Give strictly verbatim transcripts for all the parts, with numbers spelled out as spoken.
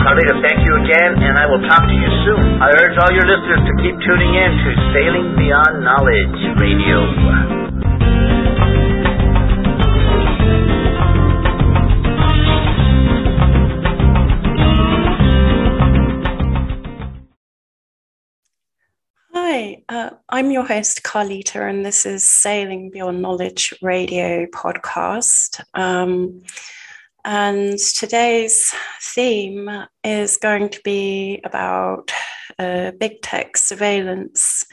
I'd like to thank you again, and I will talk to you soon. I urge all your listeners to keep tuning in to Sailing Beyond Knowledge Radio. Hi, uh, I'm your host, Carlita, and this is Sailing Beyond Knowledge Radio podcast. Um, and today's theme is going to be about uh, big tech surveillance.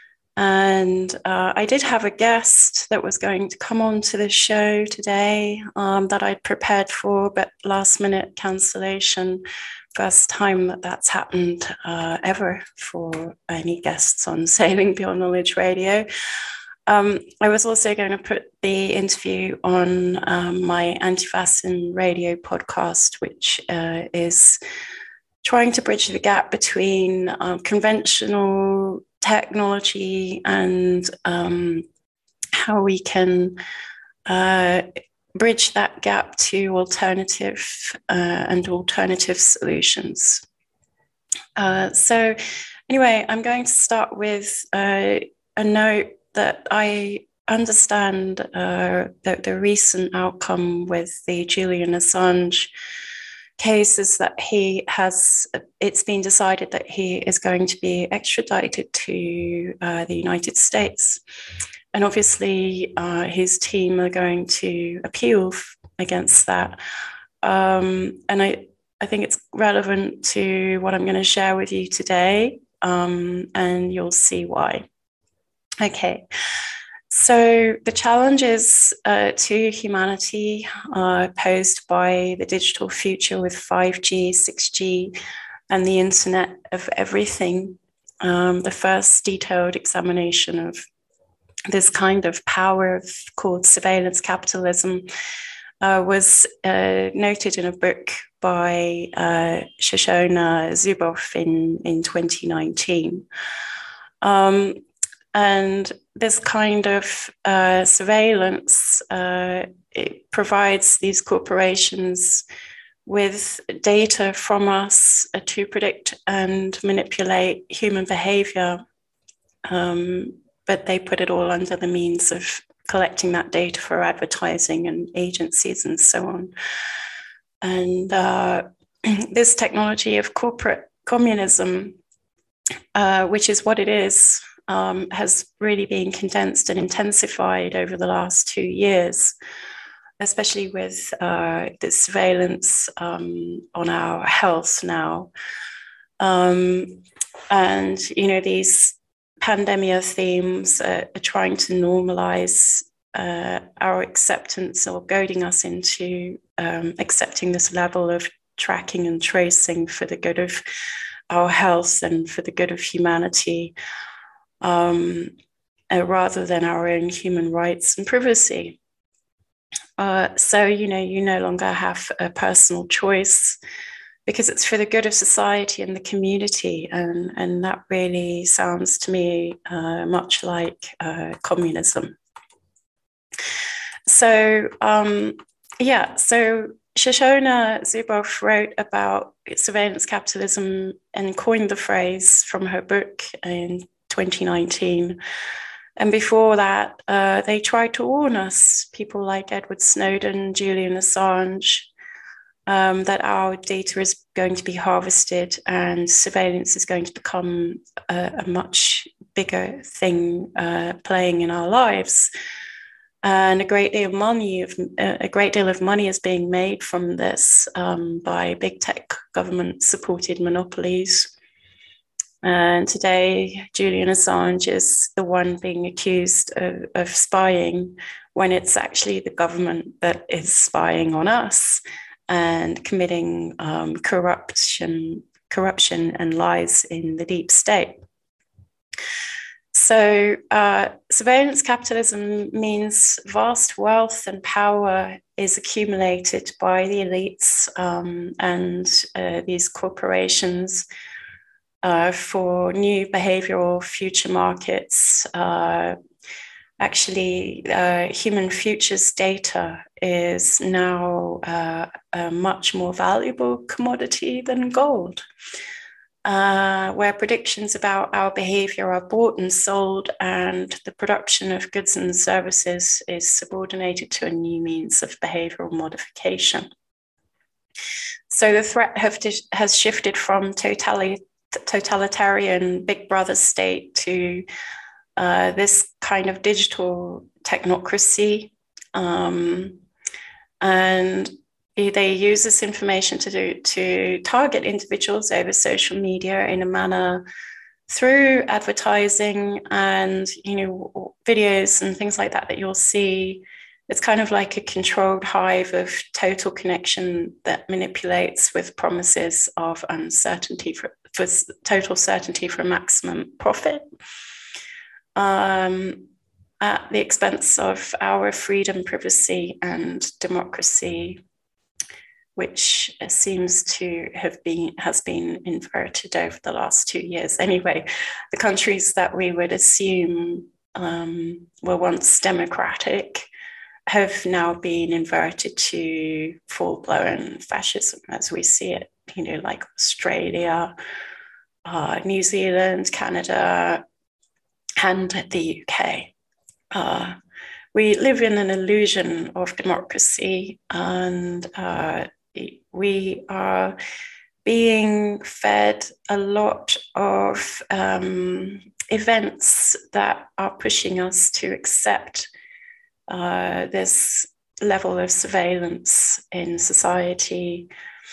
And uh, I did have a guest that was going to come on to the show today um, that I'd prepared for, but last minute cancellation. First time that that's happened uh, ever for any guests on Sailing Beyond Knowledge Radio. Um, I was also going to put the interview on um, my Anti-Fascin Radio podcast, which uh, is trying to bridge the gap between uh, conventional technology and um, how we can uh, bridge that gap to alternative uh, and alternative solutions. Uh, so anyway, I'm going to start with uh, a note that I understand uh, that the recent outcome with the Julian Assange case is that he has, it's been decided that he is going to be extradited to uh, the United States. And obviously, uh, his team are going to appeal against that. Um, and I, I think it's relevant to what I'm going to share with you today, um, and you'll see why. Okay, so the challenges uh, to humanity are posed by the digital future with five G, six G, and the Internet of Everything. Um, the first detailed examination of this kind of power called surveillance capitalism uh, was uh, noted in a book by uh, Shoshana Zuboff in, in twenty nineteen. Um, and this kind of uh, surveillance, uh, it provides these corporations with data from us uh, to predict and manipulate human behavior. Um, but they put it all under the means of collecting that data for advertising and agencies and so on. And uh, this technology of corporate communism, uh, which is what it is, um, has really been condensed and intensified over the last two years, especially with uh, the surveillance um, on our health now. Um, and, you know, these pandemia themes uh, are trying to normalize uh, our acceptance or goading us into um, accepting this level of tracking and tracing for the good of our health and for the good of humanity, um, uh, rather than our own human rights and privacy. Uh, so, you know, you no longer have a personal choice because it's for the good of society and the community. And, and that really sounds to me uh, much like uh, communism. So, um, yeah, so Shoshana Zuboff wrote about surveillance capitalism and coined the phrase from her book in twenty nineteen. And before that, uh, they tried to warn us, people like Edward Snowden, Julian Assange, Um, that our data is going to be harvested and surveillance is going to become a, a much bigger thing uh, playing in our lives. And a great deal of money, a great deal of money is being made from this um, by big tech government-supported monopolies. And today, Julian Assange is the one being accused of, of spying when it's actually the government that is spying on us and committing um, corruption, corruption and lies in the deep state. So uh, surveillance capitalism means vast wealth and power is accumulated by the elites um, and uh, these corporations uh, for new behavioral future markets, uh, actually uh, human futures data is now uh, a much more valuable commodity than gold, uh, where predictions about our behavior are bought and sold, and the production of goods and services is subordinated to a new means of behavioral modification. So the threat have, has shifted from totali- totalitarian Big Brother state to uh, this kind of digital technocracy. Um, and they use this information to do to target individuals over social media in a manner through advertising and, you know, videos and things like that that you'll see. It's kind of like a controlled hive of total connection that manipulates with promises of uncertainty for, for total certainty for maximum profit, um, at the expense of our freedom, privacy, and democracy, which seems to have been has been inverted over the last two years. Anyway, the countries that we would assume um, were once democratic have now been inverted to full-blown fascism as we see it, you know, like Australia, uh, New Zealand, Canada, and the U K. Uh, we live in an illusion of democracy, and uh, we are being fed a lot of um, events that are pushing us to accept Uh, this level of surveillance in society.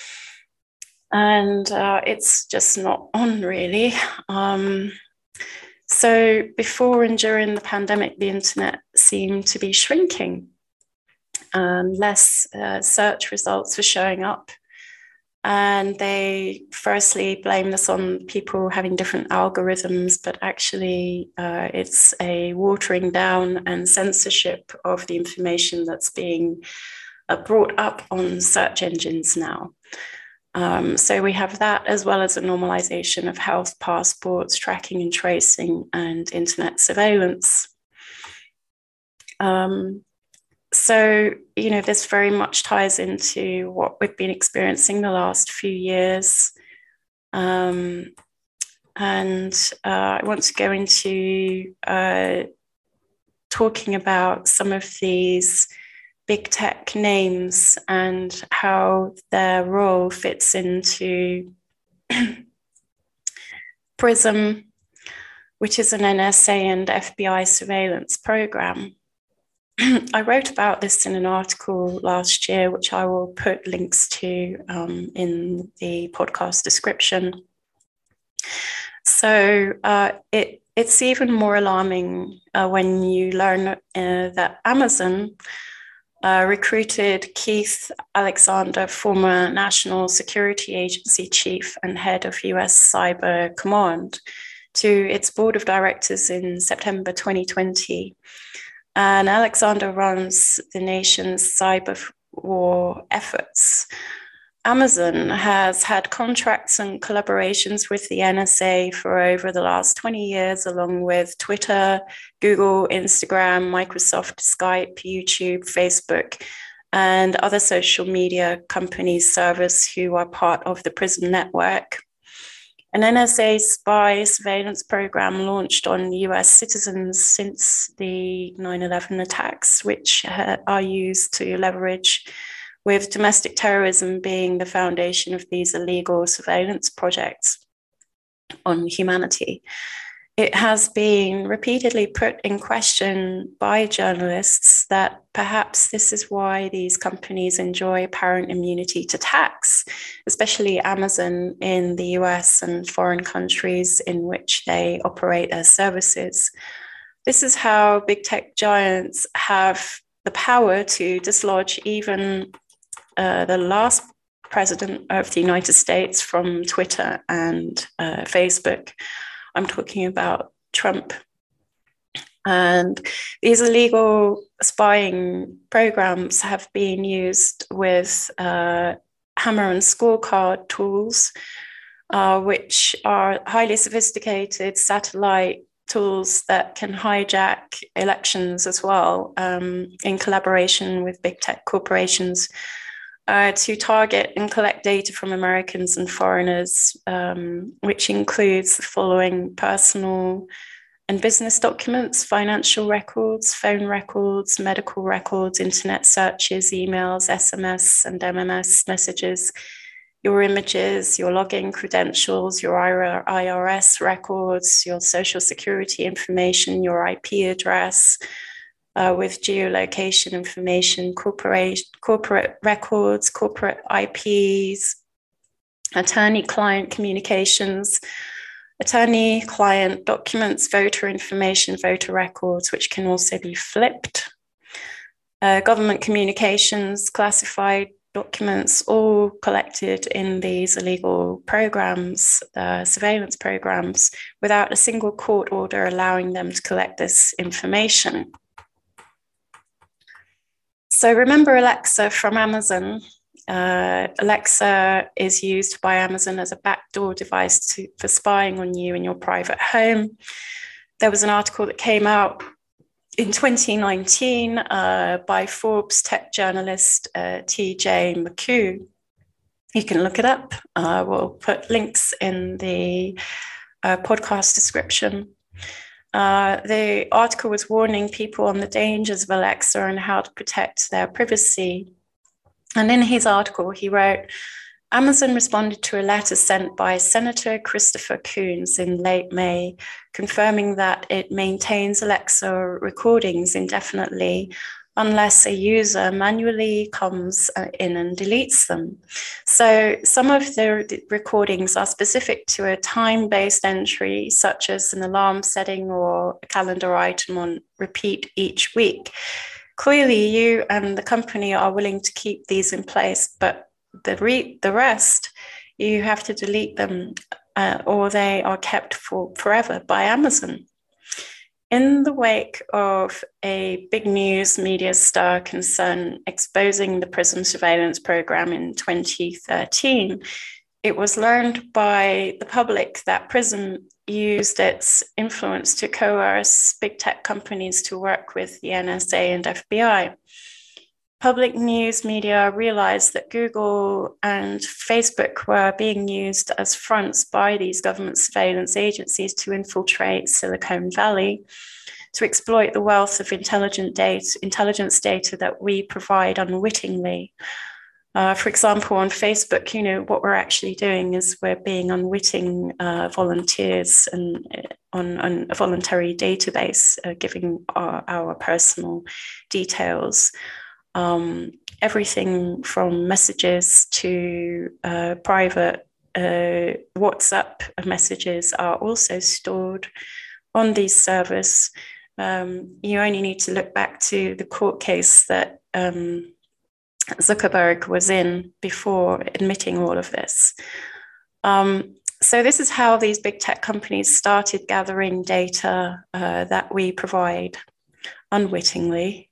And uh, it's just not on, really. Um, so before and during the pandemic, the internet seemed to be shrinking, and less uh, search results were showing up. And they firstly blame this on people having different algorithms, but actually uh, it's a watering down and censorship of the information that's being uh, brought up on search engines now. Um, so we have that, as well as a normalization of health passports, tracking and tracing, and internet surveillance. Um, So, you know, this very much ties into what we've been experiencing the last few years. Um, and uh, I want to go into uh, talking about some of these big tech names and how their role fits into PRISM, which is an N S A and F B I surveillance program. I wrote about this in an article last year, which I will put links to um, in the podcast description. So uh, it, it's even more alarming uh, when you learn uh, that Amazon uh, recruited Keith Alexander, former National Security Agency chief and head of U S Cyber Command, to its board of directors in September twenty twenty. And Alexander runs the nation's cyber war efforts. Amazon has had contracts and collaborations with the N S A for over the last twenty years, along with Twitter, Google, Instagram, Microsoft, Skype, YouTube, Facebook, and other social media companies, servers who are part of the PRISM network. An N S A spy surveillance program launched on U S citizens since the nine eleven attacks, which are used to leverage, with domestic terrorism being the foundation of these illegal surveillance projects on humanity. It has been repeatedly put in question by journalists that perhaps this is why these companies enjoy apparent immunity to tax, especially Amazon in the U S and foreign countries in which they operate their services. This is how big tech giants have the power to dislodge even uh, the last president of the United States from Twitter and uh, Facebook. I'm talking about Trump. And these illegal spying programs have been used with uh, hammer and scorecard tools, uh, which are highly sophisticated satellite tools that can hijack elections as well, um, in collaboration with big tech corporations, uh, to target and collect data from Americans and foreigners, um, which includes the following: personal and business documents, financial records, phone records, medical records, internet searches, emails, S M S and M M S messages, your images, your login credentials, your I R S records, your social security information, your I P address, uh, with geolocation information, corporate, corporate records, corporate I Ps, attorney-client communications, attorney-client documents, voter information, voter records, which can also be flipped, uh, government communications, classified documents, all collected in these illegal programs, uh, surveillance programs, without a single court order allowing them to collect this information. So remember Alexa from Amazon. Uh, Alexa is used by Amazon as a backdoor device to, for spying on you in your private home. There was an article that came out in twenty nineteen uh, by Forbes tech journalist uh, T J McHugh. You can look it up. Uh, we'll put links in the uh, podcast description. Uh, the article was warning people on the dangers of Alexa and how to protect their privacy. And in his article, he wrote, Amazon responded to a letter sent by Senator Christopher Coons in late May, confirming that it maintains Alexa recordings indefinitely unless a user manually comes in and deletes them. So some of the recordings are specific to a time-based entry, such as an alarm setting or a calendar item on repeat each week. Clearly, you and the company are willing to keep these in place, but the, re- the rest, you have to delete them uh, or they are kept for forever by Amazon. In the wake of a big news media star concern exposing the PRISM surveillance program in twenty thirteen, it was learned by the public that PRISM used its influence to coerce big tech companies to work with the N S A and F B I. Public news media realized that Google and Facebook were being used as fronts by these government surveillance agencies to infiltrate Silicon Valley, to exploit the wealth of intelligent data, intelligence data that we provide unwittingly. Uh, for example, on Facebook, you know, what we're actually doing is we're being unwitting uh, volunteers and on, on a voluntary database, uh, giving our, our personal details. Um, everything from messages to uh, private uh, WhatsApp messages are also stored on these servers. Um, you only need to look back to the court case that um, Zuckerberg was in before admitting all of this. Um, so this is how these big tech companies started gathering data uh, that we provide unwittingly.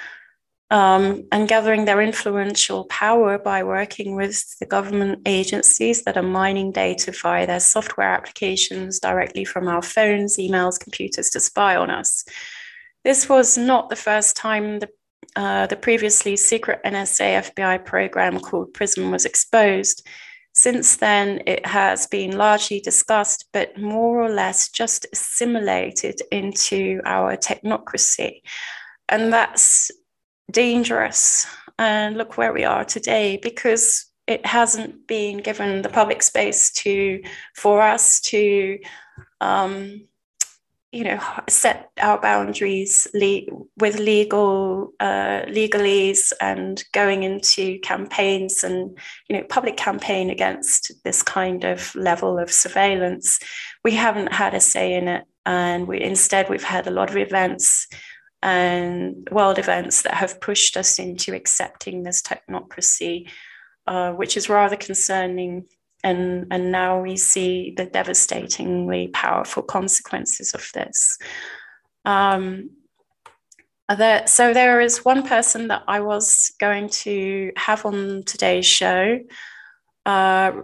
Um, and gathering their influential power by working with the government agencies that are mining data via their software applications directly from our phones, emails, computers to spy on us. This was not the first time the, uh, the previously secret N S A F B I program called PRISM was exposed. Since then, it has been largely discussed, but more or less just assimilated into our technocracy. And that's dangerous. And look where we are today, because it hasn't been given the public space to for us to um, you know, set our boundaries le- with legal uh, legalese and going into campaigns and, you know, public campaign against this kind of level of surveillance. We haven't had a say in it, and we instead we've had a lot of events and world events that have pushed us into accepting this technocracy, uh, which is rather concerning. And, and now we see the devastatingly powerful consequences of this. Um, there, so there is one person that I was going to have on today's show, uh,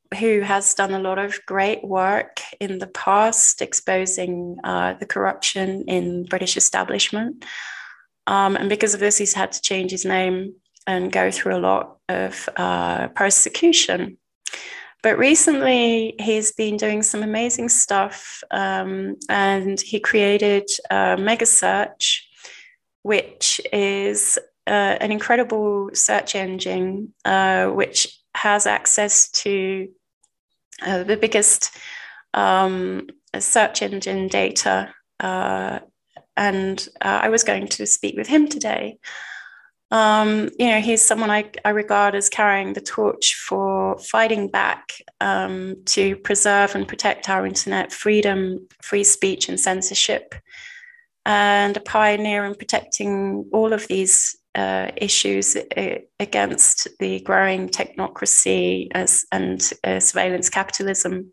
who has done a lot of great work in the past exposing uh, the corruption in British establishment. Um, and because of this, he's had to change his name and go through a lot of uh, persecution. But recently, he's been doing some amazing stuff, um, and he created uh, MegaSearch, which is uh, an incredible search engine, uh, which has access to uh, the biggest um, search engine data. Uh, and uh, I was going to speak with him today. Um, you know, he's someone I, I regard as carrying the torch for fighting back um, to preserve and protect our internet freedom, free speech, and censorship, and a pioneer in protecting all of these uh, issues against the growing technocracy as, and uh, surveillance capitalism.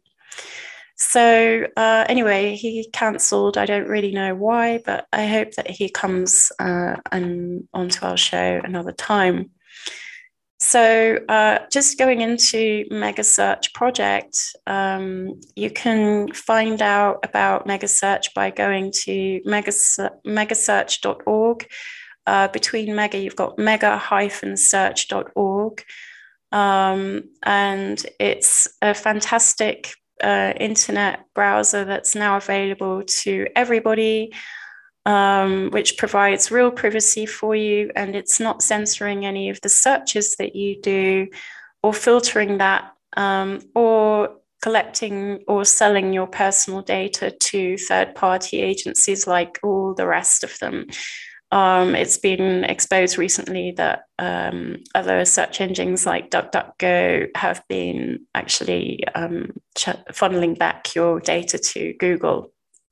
So uh, anyway, he cancelled. I don't really know why, but I hope that he comes uh, and onto our show another time. So uh, just going into MegaSearch project, um, you can find out about MegaSearch by going to megasearch dot org. Uh, between Mega, you've got mega dash search dot org. Um, and it's a fantastic Uh, internet browser that's now available to everybody, um, which provides real privacy for you, and it's not censoring any of the searches that you do or filtering that um, or collecting or selling your personal data to third-party agencies like all the rest of them. Um, it's been exposed recently that um, other search engines like DuckDuckGo have been actually um, funneling back your data to Google.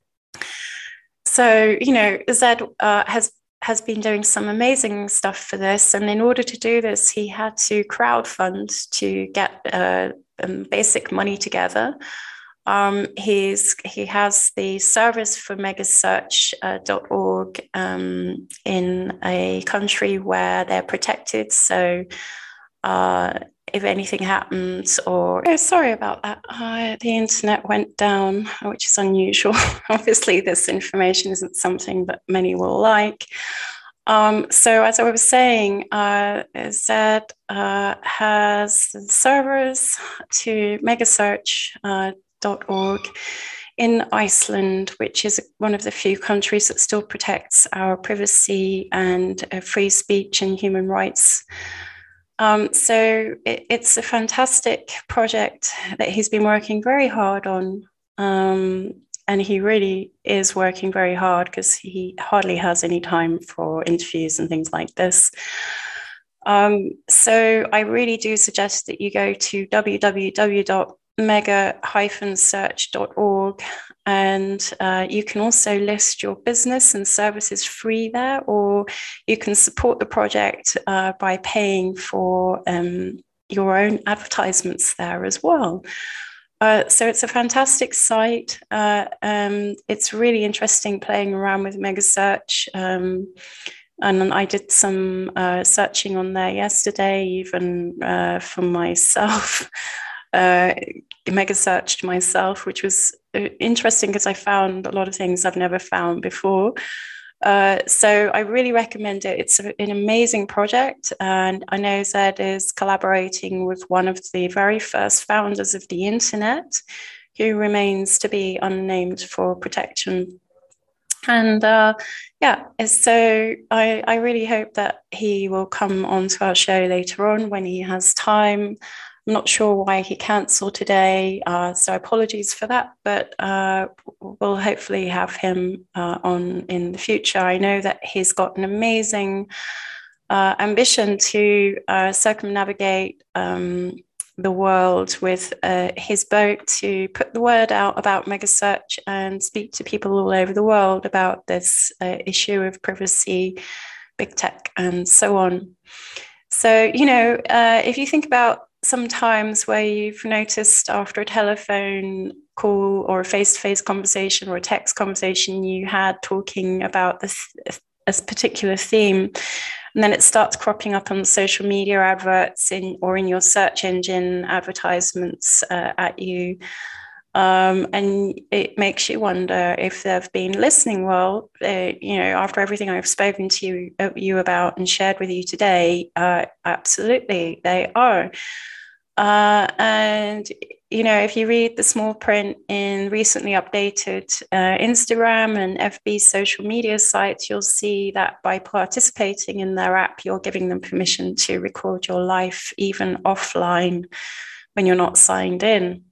So, you know, Zed uh, has, has been doing some amazing stuff for this. And in order to do this, he had to crowdfund to get uh, um, basic money together. Um, he's, he has the service for megasearch dot org uh, um, in a country where they're protected. So uh, if anything happens or... Oh, sorry about that. Uh, the internet went down, which is unusual. Obviously, this information isn't something that many will like. Um, so as I was saying, uh, Zed uh, has servers to megasearch uh, dot org in Iceland, which is one of the few countries that still protects our privacy and uh, free speech and human rights. Um, so it, it's a fantastic project that he's been working very hard on. Um, and he really is working very hard because he hardly has any time for interviews and things like this. Um, so I really do suggest that you go to w w w dot mega dash search dot org, and uh, you can also list your business and services free there, or you can support the project uh, by paying for um, your own advertisements there as well. Uh, so it's a fantastic site. Uh, um, it's really interesting playing around with MegaSearch. Um, and I did some uh, searching on there yesterday, even uh, for myself. Uh, mega searched myself, which was interesting because I found a lot of things I've never found before. Uh, so I really recommend it. It's a, an amazing project. And I know Zed is collaborating with one of the very first founders of the internet, who remains to be unnamed for protection. And uh, yeah, so I, I really hope that he will come onto our show later on when he has time. I'm not sure why he cancelled today, uh, so apologies for that, but uh, we'll hopefully have him uh, on in the future. I know that he's got an amazing uh, ambition to uh, circumnavigate um, the world with uh, his boat, to put the word out about MegaSearch and speak to people all over the world about this uh, issue of privacy, big tech, and so on. So, you know, uh, if you think about sometimes where you've noticed after a telephone call or a face-to-face conversation or a text conversation you had talking about this, this particular theme, And then it starts cropping up on social media adverts in or in your search engine advertisements uh, at you. Um, and it makes you wonder if they've been listening well. Uh, you know, after everything I've spoken to you, uh, you about and shared with you today, uh, absolutely, they are. Uh, and, you know, if you read the small print in recently updated uh, Instagram and F B social media sites, you'll see that by participating in their app, you're giving them permission to record your life, even offline, when you're not signed in.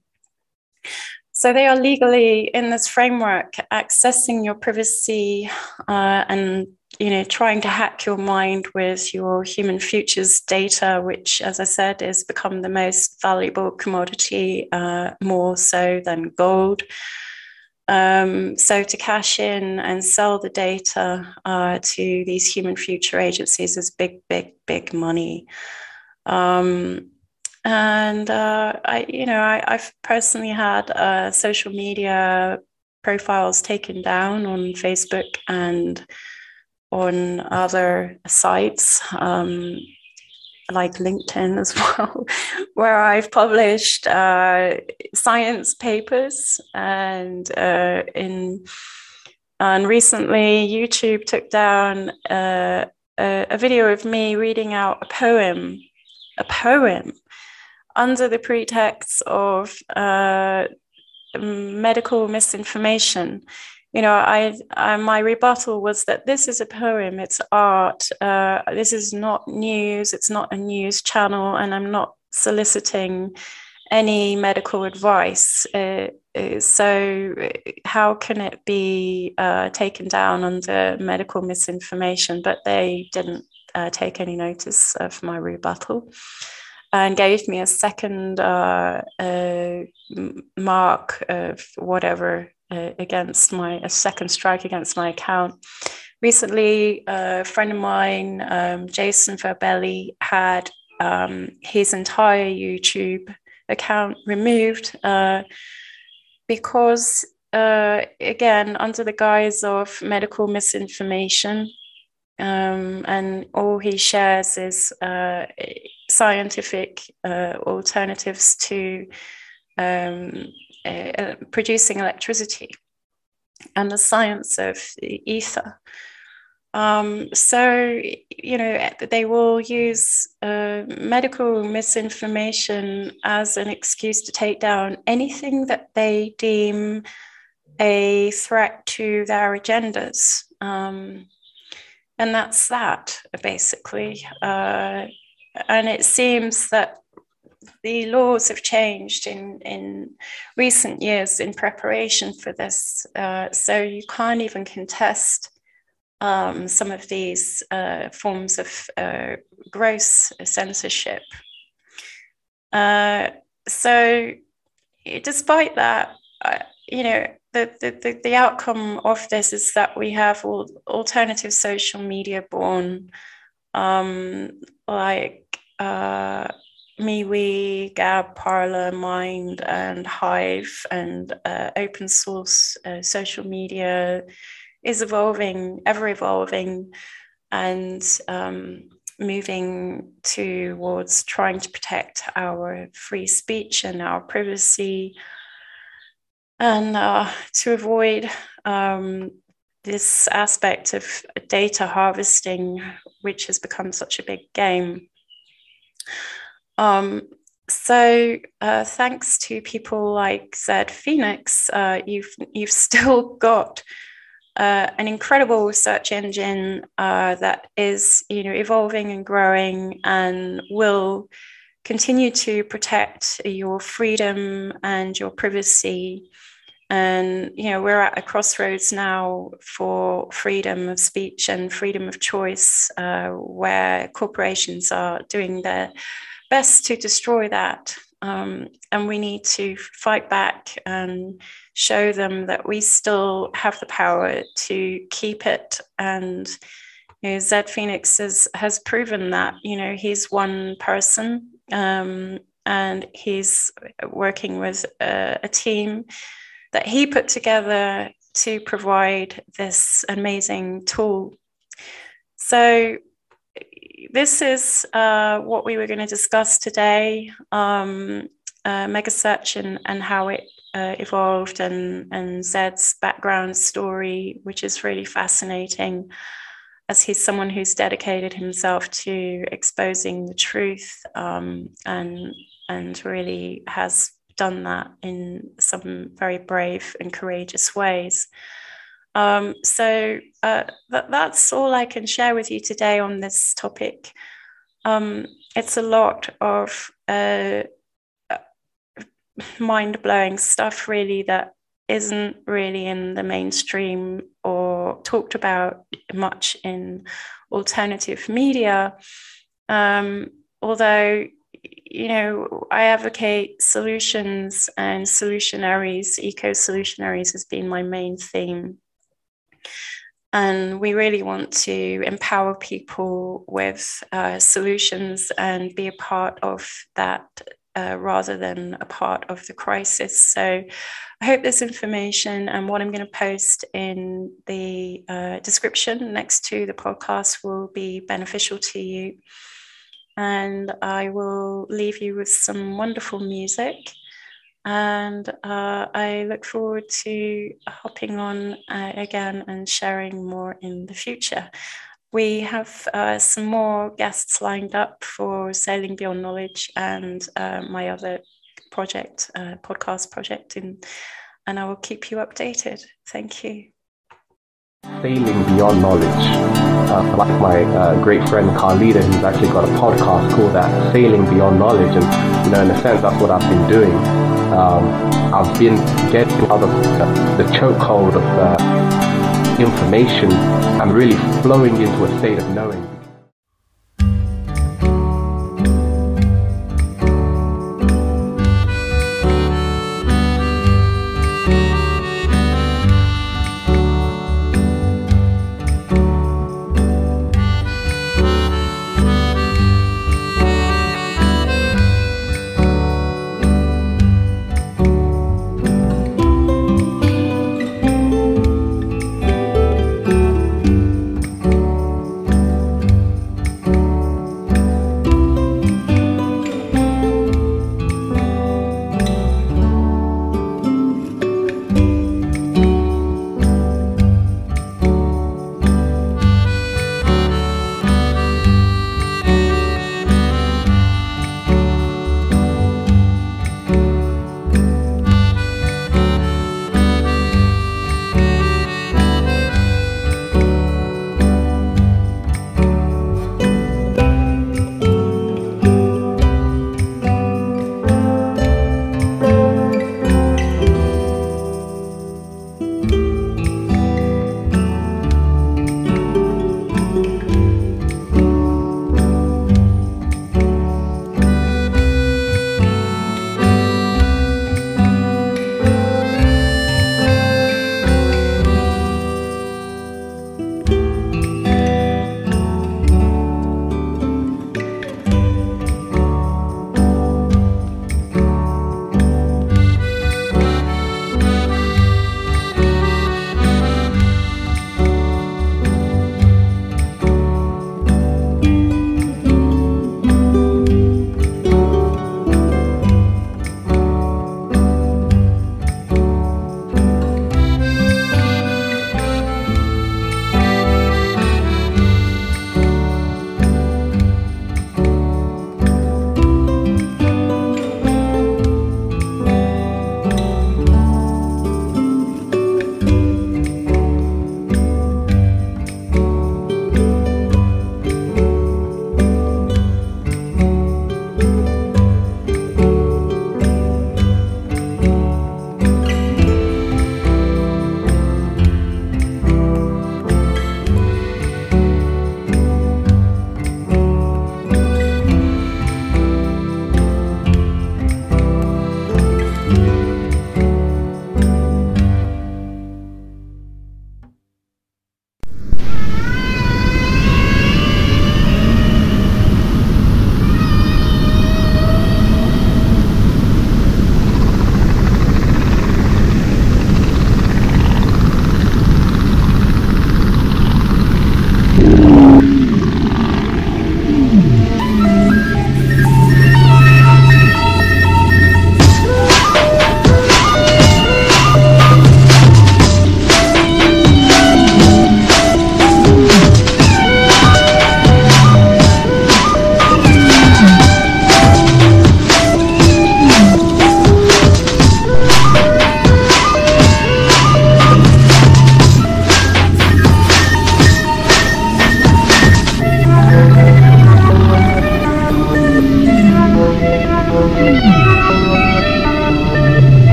So they are legally in this framework, accessing your privacy uh, and, you know, trying to hack your mind with your human futures data, which, as I said, has become the most valuable commodity, uh, more so than gold. Um, so to cash in and sell the data uh, to these human future agencies is big, big, big money. Um, And uh, I, you know, I, I've personally had uh, social media profiles taken down on Facebook and on other sites, um, like LinkedIn as well, where I've published uh, science papers, and uh, in and recently YouTube took down uh, a, a video of me reading out a poem, a poem. under the pretext of uh, medical misinformation. You know, I, I my rebuttal was that this is a poem, it's art, uh, this is not news, it's not a news channel, and I'm not soliciting any medical advice. Uh, so how can it be uh, taken down under medical misinformation? But they didn't uh, take any notice of my rebuttal, and gave me a second uh, uh, mark of whatever uh, against my, a second strike against my account. Recently, a friend of mine, um, Jason Verbelli, had um, his entire YouTube account removed uh, because, uh, again, under the guise of medical misinformation, um, and all he shares is uh, scientific uh, alternatives to um, uh, producing electricity and the science of the ether. Um, so, you know, they will use uh, medical misinformation as an excuse to take down anything that they deem a threat to their agendas. Um, and that's that, basically. Uh, and it seems that the laws have changed in, in recent years in preparation for this. Uh, so you can't even contest um, some of these uh, forms of uh, gross censorship. Uh, so despite that, uh, you know, the, the, the outcome of this is that we have all alternative social media born, um, like uh, MeWe, Gab, Parler, Mind, and Hive, and uh, open source uh, social media is evolving, ever evolving, and um, moving towards trying to protect our free speech and our privacy, and uh, to avoid um, this aspect of data harvesting, which has become such a big game. Um, so uh, thanks to people like Zed Phoenix, uh, you've, you've still got uh, an incredible search engine uh, that is, you know, evolving and growing and will continue to protect your freedom and your privacy. And, you know, we're at a crossroads now for freedom of speech and freedom of choice, uh, where corporations are doing their best to destroy that. Um, and we need to fight back and show them that we still have the power to keep it. And, you know, Zed Phoenix has, has proven that, you know, he's one person, um, and he's working with a, a team that he put together to provide this amazing tool. So, this is uh, what we were going to discuss today, um, uh, Megasearch and, and how it uh, evolved, and, and Zed's background story, which is really fascinating, as he's someone who's dedicated himself to exposing the truth, um, and, and really has done that in some very brave and courageous ways. Um, so uh, that, that's all I can share with you today on this topic. Um, it's a lot of uh, mind-blowing stuff, really, that isn't really in the mainstream or talked about much in alternative media. Um, although, you know, I advocate solutions and solutionaries, eco-solutionaries has been my main theme. And we really want to empower people with uh, solutions and be a part of that uh, rather than a part of the crisis. So I hope this information and what I'm going to post in the uh, description next to the podcast will be beneficial to you. And I will leave you with some wonderful music. And uh, I look forward to hopping on uh, again and sharing more in the future. We have uh, some more guests lined up for Sailing Beyond Knowledge and uh, my other project, uh, podcast project, in, and I will keep you updated. Thank you. Sailing Beyond Knowledge. Uh, like my uh, great friend Carlita, who's actually got a podcast called that, Sailing Beyond Knowledge. And, you know, in a sense, that's what I've been doing. Um, I've been getting out of uh, the chokehold of uh, information. I'm really flowing into a state of knowing.